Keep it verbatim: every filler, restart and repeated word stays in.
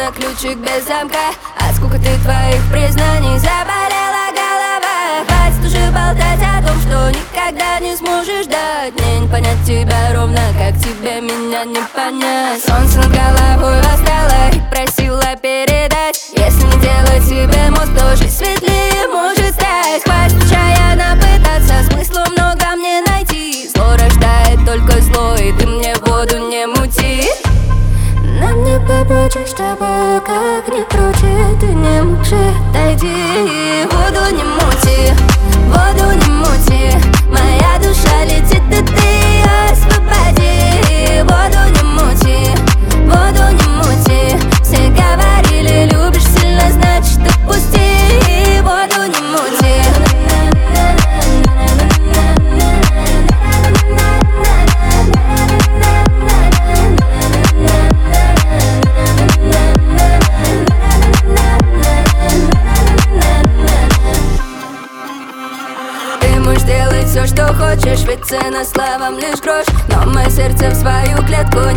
словно ключик без замка. От скукоты твоих признаний заболела голова. Хватит уже болтать о том, что никогда не сможешь дать. Мне не понять тебя ровно, как тебе меня не понять. Солнце над головой восстало и просила передать: если не делать себе мозг, то жизнь светлее может стать. Хватит отчаянно пытаться, смысла много мне найти. Зло рождает только зло, и ты мне воду не мути. Нам не побочишь с тобой, как ни крути. Ты не можешь отойти, воду не мути, воду не мути. Моя душа летит, и ты ее освободи. Воду не мути, воду не мути. Все говорили, любишь сильно, значит отпусти. Воду не мути. Делай все, что хочешь, ведь цена словам лишь грош. Но мое сердце в свою клетку